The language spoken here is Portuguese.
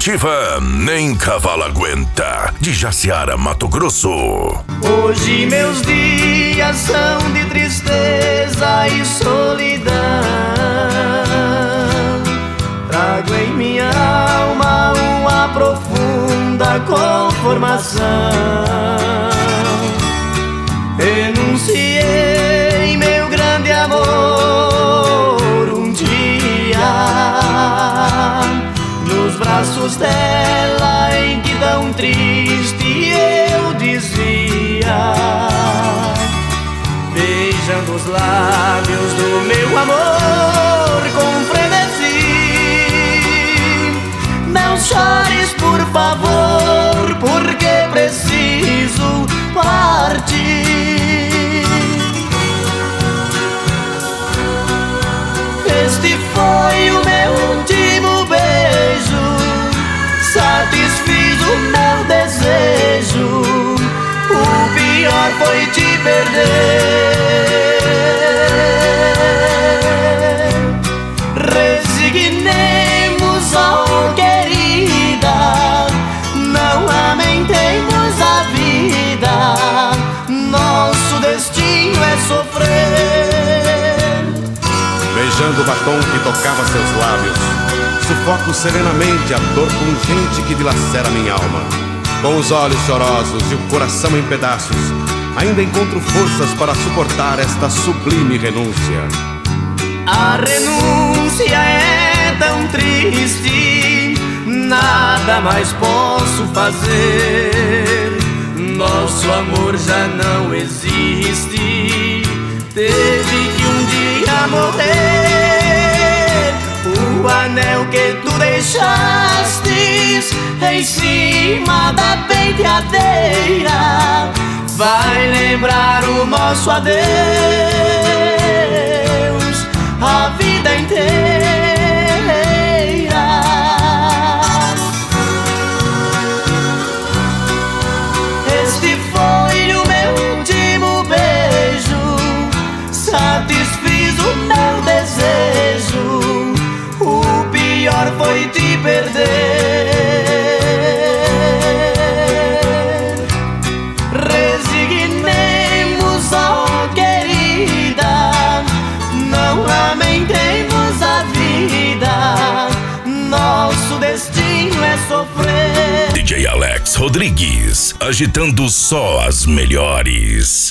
Nativa, nem cavalo aguenta, de Jaciara, Mato Grosso. Hoje meus dias são de tristeza e solidão. Trago em minha alma uma profunda conformação. Renunciei meu grande amor um dia, nos braços dela em que tão triste eu dizia, beijando os lábios do meu amor com frenesi. Não chores por favor, porque preciso partir. Este foi o meu último beijo, satisfiz o meu desejo. O pior foi te perder. Resignemos, oh querida, não lamentemos a vida. Nosso destino é sofrer. Beijando o batom que tocava seus lábios, sufoco serenamente a dor pungente que dilacera minha alma. Com os olhos chorosos e o coração em pedaços, ainda encontro forças para suportar esta sublime renúncia. A renúncia é tão triste, nada mais posso fazer. Nosso amor já não existe, teve que um dia morrer. O anel que tu deixastes em cima da penteadeira vai lembrar o nosso adeus a vida inteira. Este foi o meu último beijo, satisfiz o meu desejo. O pior foi te perder. Resignemos, oh querida, não lamentemos a vida. Nosso destino é sofrer. DJ Alex Rodrigues, agitando só as melhores.